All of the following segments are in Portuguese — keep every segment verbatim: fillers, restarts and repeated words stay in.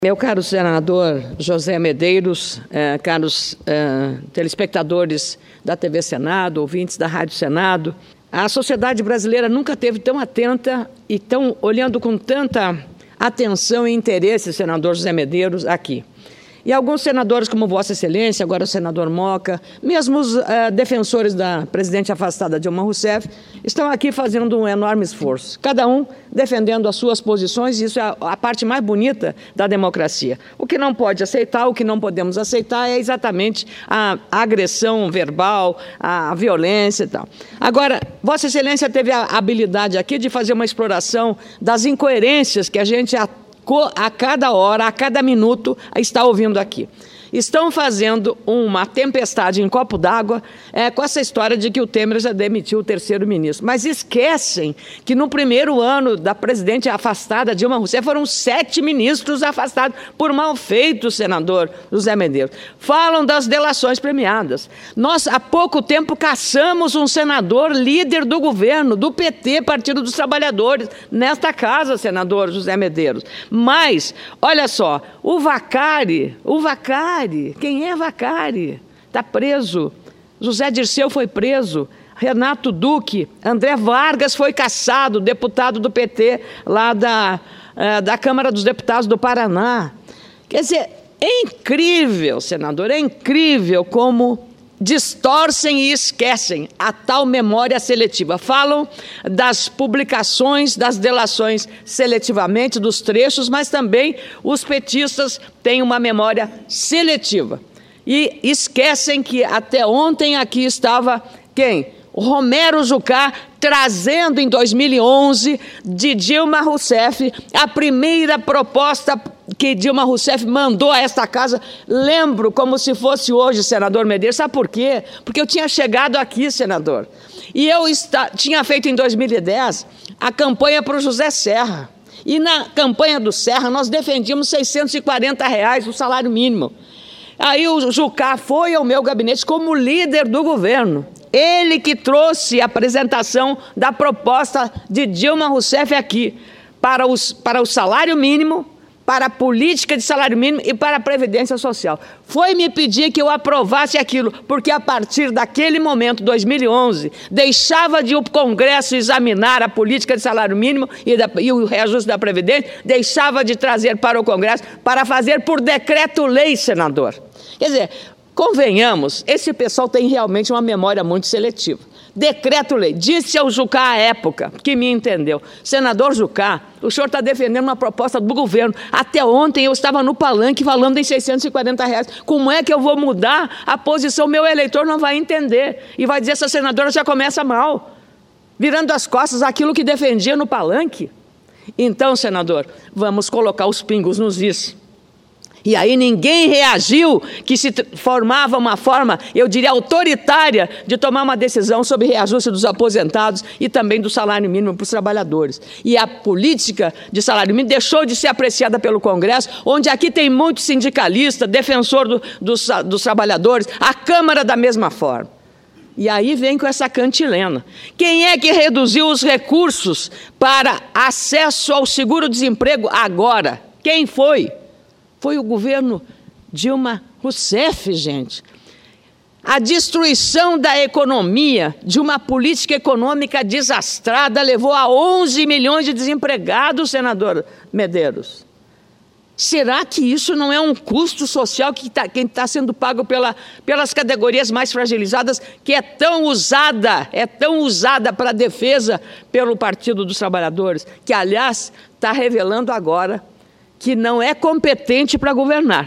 Meu caro senador José Medeiros, eh, caros eh, telespectadores da T V Senado, ouvintes da Rádio Senado, a sociedade brasileira nunca esteve tão atenta e tão olhando com tanta atenção e interesse, senador José Medeiros, aqui. E alguns senadores, como Vossa Excelência, agora o senador Moca, mesmo os uh, defensores da presidente afastada Dilma Rousseff, estão aqui fazendo um enorme esforço, cada um defendendo as suas posições, e isso é a, a parte mais bonita da democracia. O que não pode aceitar, o que não podemos aceitar é exatamente a, a agressão verbal, a, a violência e tal. Agora, Vossa Excelência teve a habilidade aqui de fazer uma exploração das incoerências que a gente a a cada hora, a cada minuto, está ouvindo aqui. Estão fazendo uma tempestade em copo d'água é, com essa história de que o Temer já demitiu o terceiro ministro. Mas esquecem que no primeiro ano da presidente afastada Dilma Rousseff foram sete ministros afastados por mal feito, senador José Medeiros. Falam das delações premiadas. Nós, há pouco tempo, caçamos um senador líder do governo, do P T, Partido dos Trabalhadores, nesta casa, senador José Medeiros. Mas, olha só, o Vacari, o Vacari, quem é Vacari? Está preso. José Dirceu foi preso. Renato Duque, André Vargas foi cassado, deputado do P T lá da, uh, da Câmara dos Deputados do Paraná. Quer dizer, é incrível, senador, é incrível como distorcem e esquecem a tal memória seletiva. Falam das publicações, das delações seletivamente, dos trechos, mas também os petistas têm uma memória seletiva. E esquecem que até ontem aqui estava quem? Romero Jucá, trazendo em dois mil e onze de Dilma Rousseff a primeira proposta que Dilma Rousseff mandou a esta casa. Lembro como se fosse hoje, senador Medeiros. Sabe por quê? Porque eu tinha chegado aqui, senador, e eu está, tinha feito em dois mil e dez a campanha para o José Serra. E na campanha do Serra nós defendíamos seiscentos e quarenta reais o salário mínimo. Aí o Jucá foi ao meu gabinete como líder do governo. Ele que trouxe a apresentação da proposta de Dilma Rousseff aqui para, os, para o salário mínimo, para a política de salário mínimo e para a Previdência Social. Foi me pedir que eu aprovasse aquilo, porque a partir daquele momento, dois mil e onze, deixava de o Congresso examinar a política de salário mínimo e, da, e o reajuste da Previdência, deixava de trazer para o Congresso para fazer por decreto-lei, senador. Quer dizer, convenhamos, esse pessoal tem realmente uma memória muito seletiva. Decreto-lei, disse ao Jucá à época, que me entendeu, senador Jucá, o senhor está defendendo uma proposta do governo. Até ontem eu estava no palanque falando em seiscentos e quarenta reais. Como é que eu vou mudar a posição? Meu eleitor não vai entender. E vai dizer, essa senadora já começa mal, virando as costas àquilo que defendia no palanque. Então, senador, vamos colocar os pingos nos is. E aí ninguém reagiu que se formava uma forma, eu diria, autoritária de tomar uma decisão sobre reajuste dos aposentados e também do salário mínimo para os trabalhadores. E a política de salário mínimo deixou de ser apreciada pelo Congresso, onde aqui tem muito sindicalista, defensor do, dos, dos trabalhadores, a Câmara da mesma forma. E aí vem com essa cantilena. Quem é que reduziu os recursos para acesso ao seguro-desemprego agora? Quem foi? Foi o governo Dilma Rousseff, gente. A destruição da economia, de uma política econômica desastrada, levou a onze milhões de desempregados, senador Medeiros. Será que isso não é um custo social que está tá sendo pago pela, pelas categorias mais fragilizadas, que é tão usada, é tão usada para a defesa pelo Partido dos Trabalhadores, que, aliás, está revelando agora que não é competente para governar,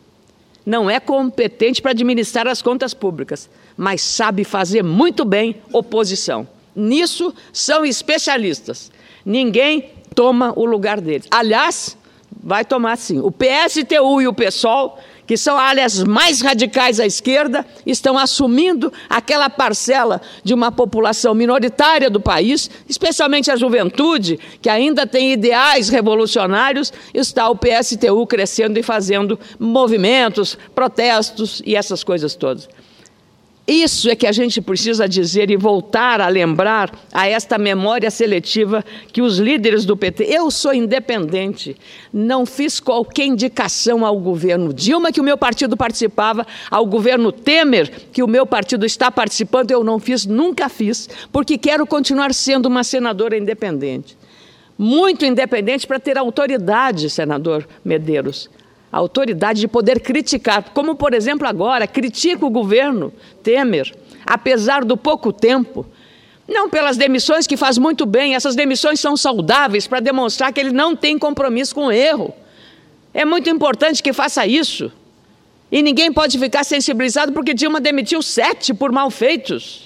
não é competente para administrar as contas públicas, mas sabe fazer muito bem oposição. Nisso são especialistas. Ninguém toma o lugar deles. Aliás, vai tomar sim. O P S T U e o PSOL, que são áreas mais radicais à esquerda, estão assumindo aquela parcela de uma população minoritária do país, especialmente a juventude, que ainda tem ideais revolucionários. Está o P S T U crescendo e fazendo movimentos, protestos e essas coisas todas. Isso é que a gente precisa dizer e voltar a lembrar a esta memória seletiva que os líderes do P T... Eu sou independente, não fiz qualquer indicação ao governo Dilma, que o meu partido participava, ao governo Temer, que o meu partido está participando, eu não fiz, nunca fiz, porque quero continuar sendo uma senadora independente. Muito independente para ter autoridade, senador Medeiros. A autoridade de poder criticar, como, por exemplo, agora, critica o governo Temer, apesar do pouco tempo, não pelas demissões, que faz muito bem, essas demissões são saudáveis para demonstrar que ele não tem compromisso com o erro. É muito importante que faça isso. E ninguém pode ficar sensibilizado porque Dilma demitiu sete por malfeitos.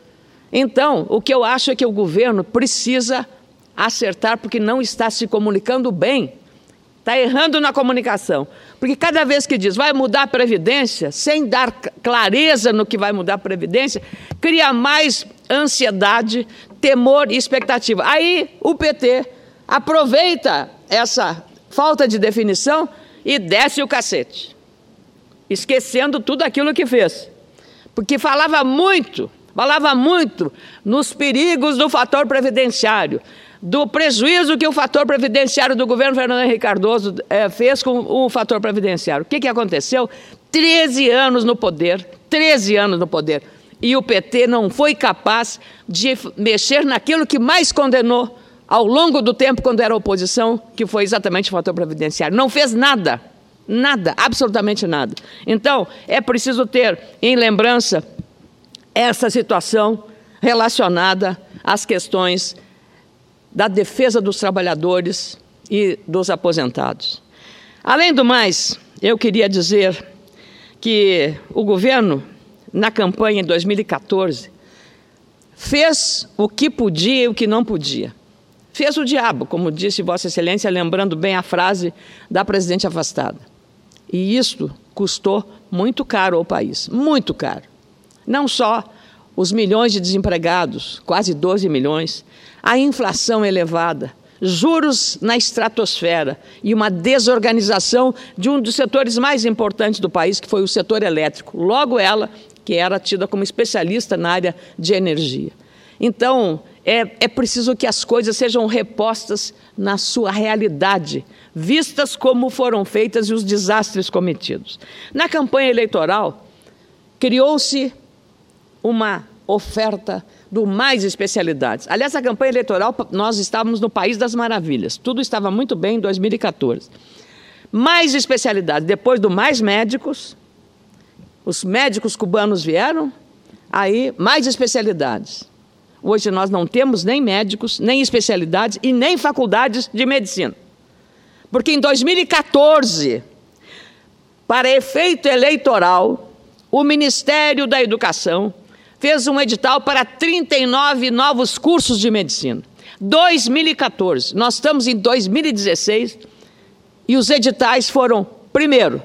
Então, o que eu acho é que o governo precisa acertar, porque não está se comunicando bem. Está errando na comunicação, porque cada vez que diz vai mudar a Previdência, sem dar clareza no que vai mudar a Previdência, cria mais ansiedade, temor e expectativa. Aí o P T aproveita essa falta de definição e desce o cacete, esquecendo tudo aquilo que fez. Porque falava muito, falava muito nos perigos do fator previdenciário, do prejuízo que o fator previdenciário do governo Fernando Henrique Cardoso eh, fez com o fator previdenciário. O que, que aconteceu? treze anos no poder, treze anos no poder, e o P T não foi capaz de mexer naquilo que mais condenou ao longo do tempo, quando era oposição, que foi exatamente o fator previdenciário. Não fez nada, nada, absolutamente nada. Então, é preciso ter em lembrança essa situação relacionada às questões da defesa dos trabalhadores e dos aposentados. Além do mais, eu queria dizer que o governo, na campanha em dois mil e quatorze, fez o que podia e o que não podia. Fez o diabo, como disse Vossa Excelência, lembrando bem a frase da presidente afastada. E isto custou muito caro ao país, muito caro. Não só os milhões de desempregados, quase doze milhões, a inflação elevada, juros na estratosfera e uma desorganização de um dos setores mais importantes do país, que foi o setor elétrico. Logo ela, que era tida como especialista na área de energia. Então, é, é preciso que as coisas sejam repostas na sua realidade, vistas como foram feitas e os desastres cometidos. Na campanha eleitoral, criou-se uma oferta do mais especialidades. Aliás, a campanha eleitoral, nós estávamos no País das Maravilhas. Tudo estava muito bem em dois mil e quatorze. Mais especialidades. Depois do mais médicos, os médicos cubanos vieram, aí mais especialidades. Hoje nós não temos nem médicos, nem especialidades e nem faculdades de medicina. Porque em dois mil e quatorze, para efeito eleitoral, o Ministério da Educação fez um edital para trinta e nove novos cursos de medicina. dois mil e quatorze, nós estamos em dois mil e dezesseis e os editais foram, primeiro,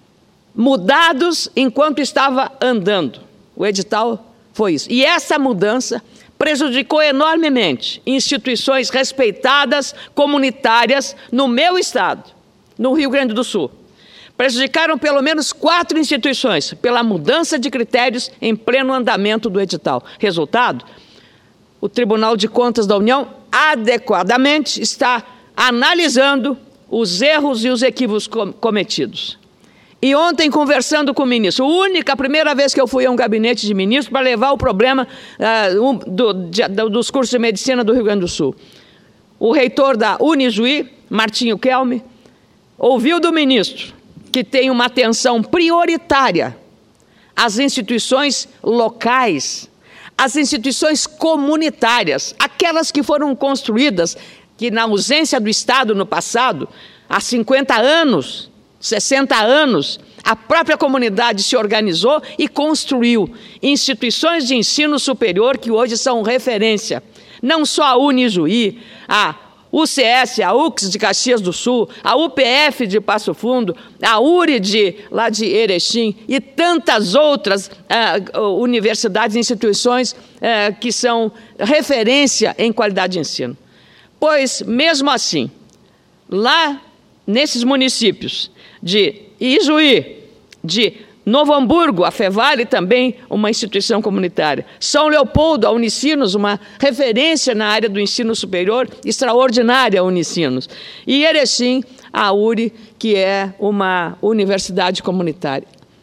mudados enquanto estava andando. O edital foi isso. E essa mudança prejudicou enormemente instituições respeitadas, comunitárias, no meu estado, no Rio Grande do Sul. Prejudicaram pelo menos quatro instituições pela mudança de critérios em pleno andamento do edital. Resultado, o Tribunal de Contas da União adequadamente está analisando os erros e os equívocos cometidos. E ontem, conversando com o ministro, a única, a primeira vez que eu fui a um gabinete de ministro para levar o problema uh, um, do, de, dos cursos de medicina do Rio Grande do Sul. O reitor da Unijuí, Martinho Kelme, ouviu do ministro que tem uma atenção prioritária às instituições locais, às instituições comunitárias, aquelas que foram construídas, que na ausência do Estado no passado, há cinquenta anos, sessenta anos, a própria comunidade se organizou e construiu instituições de ensino superior que hoje são referência. Não só a Unijuí, a U C S, a U C S de Caxias do Sul, a U P F de Passo Fundo, a U R I de, lá de Erechim e tantas outras uh, universidades e instituições uh, que são referência em qualidade de ensino. Pois, mesmo assim, lá nesses municípios de Ijuí, de Novo Hamburgo, a Fevale, também uma instituição comunitária. São Leopoldo, a Unicinos, uma referência na área do ensino superior, extraordinária a Unicinos. E Erechim, a U R I, que é uma universidade comunitária.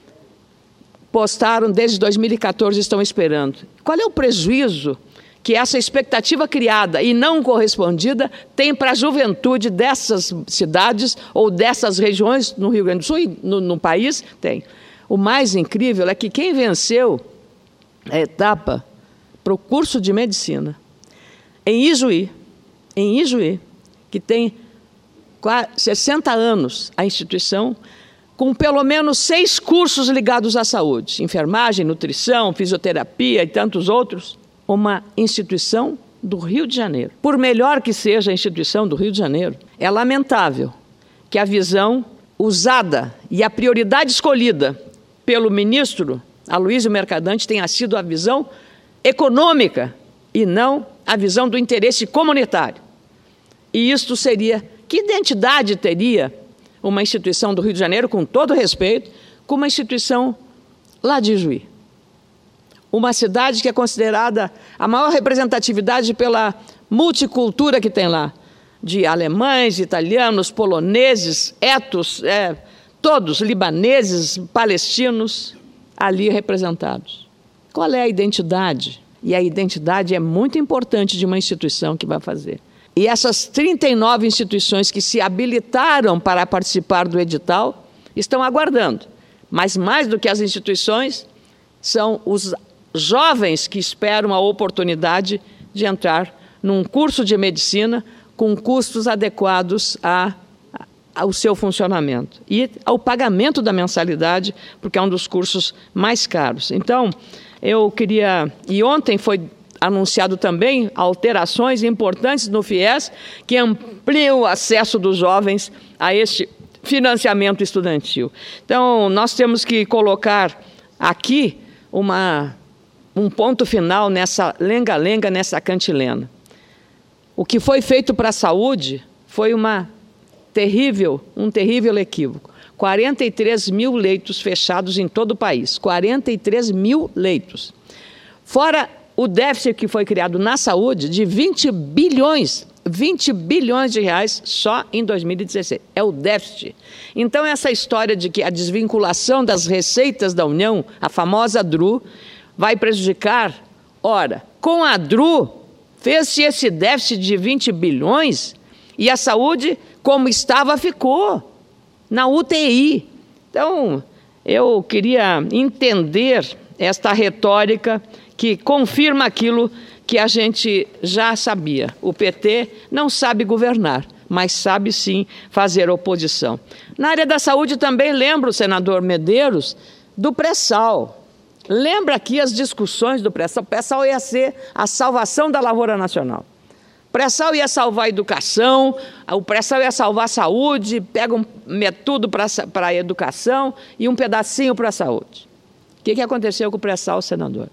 Postaram desde dois mil e quatorze, estão esperando. Qual é o prejuízo que essa expectativa criada e não correspondida tem para a juventude dessas cidades ou dessas regiões no Rio Grande do Sul e no, no país? Tem. O mais incrível é que quem venceu a etapa para o curso de medicina em Ijuí, em Ijuí, que tem sessenta anos a instituição, com pelo menos seis cursos ligados à saúde, enfermagem, nutrição, fisioterapia e tantos outros, uma instituição do Rio de Janeiro. Por melhor que seja a instituição do Rio de Janeiro, é lamentável que a visão usada e a prioridade escolhida pelo ministro Aloysio Mercadante tenha sido a visão econômica e não a visão do interesse comunitário. E isto seria, que identidade teria uma instituição do Rio de Janeiro, com todo respeito, com uma instituição lá de Ijuí? Uma cidade que é considerada a maior representatividade pela multicultura que tem lá, de alemães, italianos, poloneses, etos, é, todos, libaneses, palestinos, ali representados. Qual é a identidade? E a identidade é muito importante de uma instituição que vai fazer. E essas trinta e nove instituições que se habilitaram para participar do edital estão aguardando. Mas mais do que as instituições, são os jovens que esperam a oportunidade de entrar num curso de medicina com custos adequados a ao seu funcionamento e ao pagamento da mensalidade, porque é um dos cursos mais caros. Então, eu queria... E ontem foi anunciado também alterações importantes no FIES, que ampliam o acesso dos jovens a este financiamento estudantil. Então, nós temos que colocar aqui uma, um ponto final nessa lenga-lenga, nessa cantilena. O que foi feito para a saúde foi uma terrível, um terrível equívoco. quarenta e três mil leitos fechados em todo o país. quarenta e três mil leitos. Fora o déficit que foi criado na saúde de vinte bilhões, vinte bilhões de reais só em dois mil e dezesseis. É o déficit. Então, essa história de que a desvinculação das receitas da União, a famosa D R U, vai prejudicar. Ora, com a D R U, fez-se esse déficit de vinte bilhões e a saúde, como estava, ficou na U T I. Então, eu queria entender esta retórica que confirma aquilo que a gente já sabia. O P T não sabe governar, mas sabe sim fazer oposição. Na área da saúde também lembro, senador Medeiros, do pré-sal. Lembra aqui as discussões do pré-sal? O pré-sal ia ser a salvação da lavoura nacional. O pré-sal ia salvar a educação, o pré-sal ia salvar a saúde, pega um, tudo para a educação e um pedacinho para a saúde. O que, que aconteceu com o pré-sal, senador?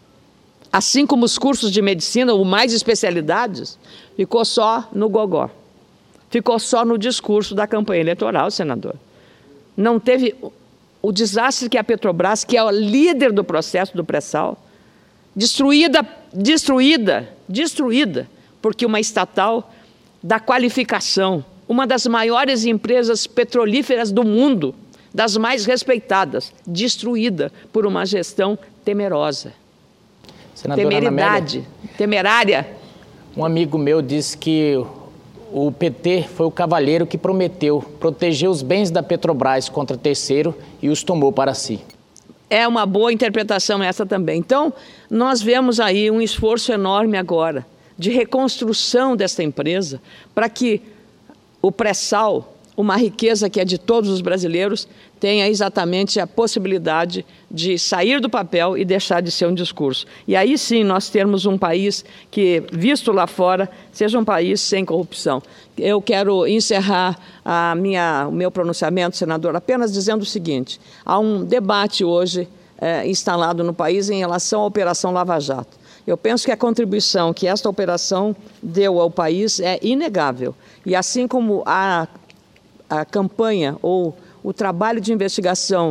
Assim como os cursos de medicina, ou mais especialidades, ficou só no gogó. Ficou só no discurso da campanha eleitoral, senador. Não teve o desastre que a Petrobras, que é o líder do processo do pré-sal, destruída, destruída, destruída, porque uma estatal da qualificação, uma das maiores empresas petrolíferas do mundo, das mais respeitadas, destruída por uma gestão temerosa. Senadora Temeridade, Amélia, temerária. Um amigo meu disse que o P T foi o cavalheiro que prometeu proteger os bens da Petrobras contra terceiro e os tomou para si. É uma boa interpretação essa também. Então, nós vemos aí um esforço enorme agora de reconstrução desta empresa para que o pré-sal, uma riqueza que é de todos os brasileiros, tenha exatamente a possibilidade de sair do papel e deixar de ser um discurso. E aí sim nós termos um país que, visto lá fora, seja um país sem corrupção. Eu quero encerrar a minha, o meu pronunciamento, senador, apenas dizendo o seguinte: há um debate hoje é, instalado no país em relação à Operação Lava Jato. Eu penso que a contribuição que esta operação deu ao país é inegável. E assim como a, a campanha ou o trabalho de investigação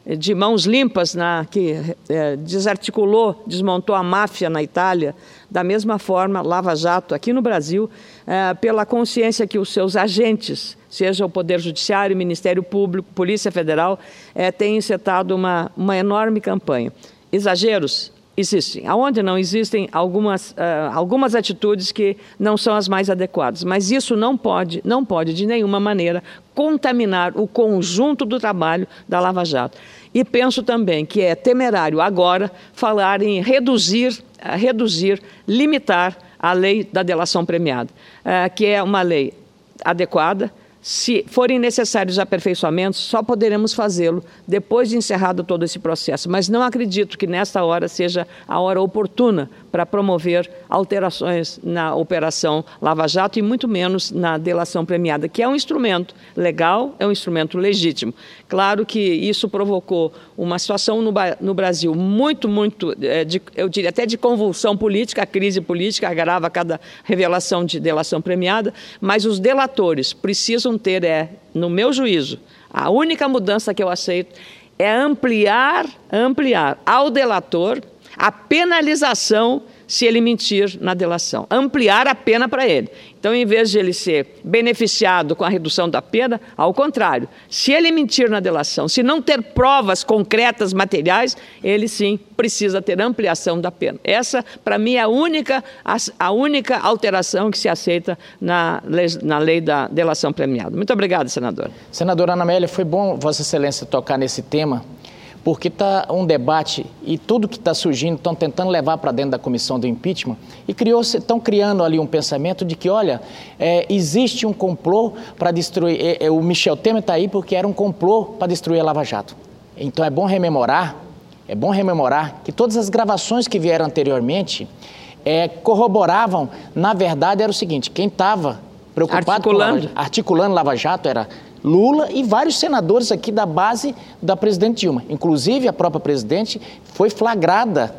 de mãos limpas, na, que é, desarticulou, desmontou a máfia na Itália, da mesma forma, Lava Jato, aqui no Brasil, é, pela consciência que os seus agentes, seja o Poder Judiciário, Ministério Público, Polícia Federal, é, têm encetado uma, uma enorme campanha. Exageros? Existem. Aonde não existem algumas, uh, algumas atitudes que não são as mais adequadas. Mas isso não pode, não pode de nenhuma maneira contaminar o conjunto do trabalho da Lava Jato. E penso também que é temerário agora falar em reduzir, uh, reduzir, limitar a lei da delação premiada, uh, que é uma lei adequada. Se forem necessários aperfeiçoamentos, só poderemos fazê-lo depois de encerrado todo esse processo. Mas não acredito que nesta hora seja a hora oportuna para promover alterações na Operação Lava Jato e muito menos na delação premiada, que é um instrumento legal, é um instrumento legítimo. Claro que isso provocou uma situação no, no Brasil muito, muito, é, de, eu diria até de convulsão política, a crise política agrava cada revelação de delação premiada, mas os delatores precisam ter, é, no meu juízo, a única mudança que eu aceito é ampliar, ampliar ao delator a penalização se ele mentir na delação, ampliar a pena para ele. Então, em vez de ele ser beneficiado com a redução da pena, ao contrário, se ele mentir na delação, se não ter provas concretas, materiais, ele sim precisa ter ampliação da pena. Essa, para mim, é a única, a, a única alteração que se aceita na, na lei da delação premiada. Muito obrigada, senadora. Senadora Ana Amélia, foi bom Vossa Excelência tocar nesse tema, porque está um debate e tudo que está surgindo estão tentando levar para dentro da comissão do impeachment e estão criando ali um pensamento de que, olha, é, existe um complô para destruir, é, é, o Michel Temer está aí porque era um complô para destruir a Lava Jato. Então é bom rememorar, é bom rememorar que todas as gravações que vieram anteriormente é, corroboravam, na verdade era o seguinte, quem estava preocupado articulando. com articulando Lava Jato era Lula e vários senadores aqui da base da presidente Dilma. Inclusive, a própria presidente foi flagrada,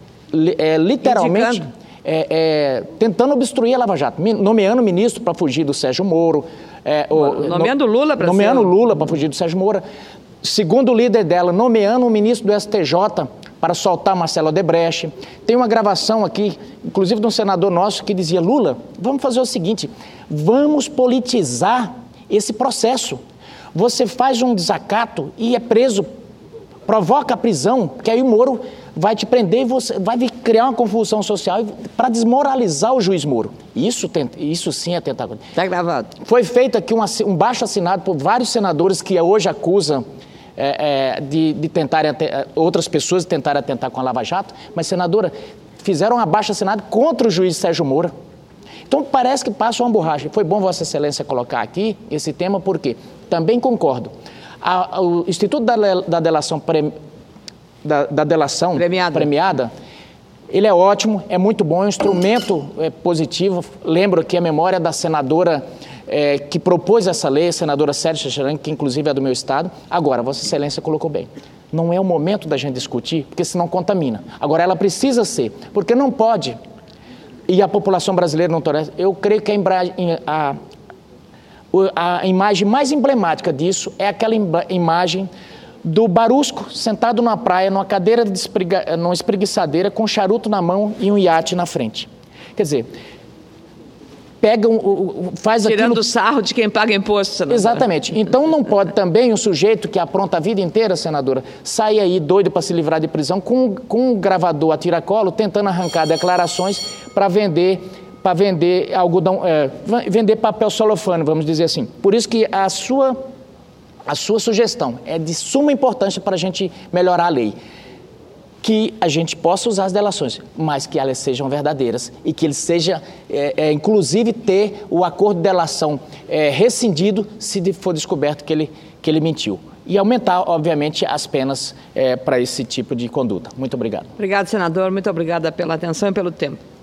é, literalmente, é, é, tentando obstruir a Lava Jato, nomeando ministro para fugir do Sérgio Moro. É, o, nomeando no, Lula para Nomeando ser... Lula para fugir do Sérgio Moro. Segundo o líder dela, nomeando um ministro do S T J para soltar Marcelo Odebrecht. Tem uma gravação aqui, inclusive de um senador nosso, que dizia, Lula, vamos fazer o seguinte, vamos politizar esse processo. Você faz um desacato e é preso, provoca a prisão, porque aí o Moro vai te prender e você vai criar uma confusão social para desmoralizar o juiz Moro. Isso, isso sim é tentar... Está gravado. Foi feito aqui um, um baixo assinado por vários senadores que hoje acusam é, é, de, de tentarem, outras pessoas de tentarem atentar com a Lava Jato, mas, senadora, fizeram um abaixo assinado contra o juiz Sérgio Moro. Então, parece que passa uma borracha. Foi bom Vossa Excelência colocar aqui esse tema, porque também concordo. A, a, o Instituto da, da Delação, pre, da, da delação premiada. premiada, ele é ótimo, é muito bom, é um instrumento é, positivo. Lembro aqui a memória da senadora é, que propôs essa lei, a senadora Sérgio Xaxaranga, que inclusive é do meu estado. Agora, Vossa Excelência colocou bem. Não é o momento da gente discutir, porque senão contamina. Agora, ela precisa ser, porque não pode... E a população brasileira não tolera. Eu creio que a, a, a imagem mais emblemática disso é aquela imagem do Barusco sentado numa praia, numa cadeira de espreguiça, numa espreguiçadeira, com um charuto na mão e um iate na frente. Quer dizer, pega um, faz aquilo... Tirando o sarro de quem paga imposto, senadora. Exatamente. Então não pode também um sujeito que apronta a vida inteira, senadora, sair aí doido para se livrar de prisão com, com um gravador a tiracolo, tentando arrancar declarações para vender, para vender algodão, é, vender papel celofane, vamos dizer assim. Por isso que a sua, a sua sugestão é de suma importância para a gente melhorar a lei. Que a gente possa usar as delações, mas que elas sejam verdadeiras e que ele seja, é, é, inclusive, ter o acordo de delação é, rescindido se for descoberto que ele, que ele mentiu. E aumentar, obviamente, as penas é, para esse tipo de conduta. Muito obrigado. Obrigado, senador. Muito obrigada pela atenção e pelo tempo.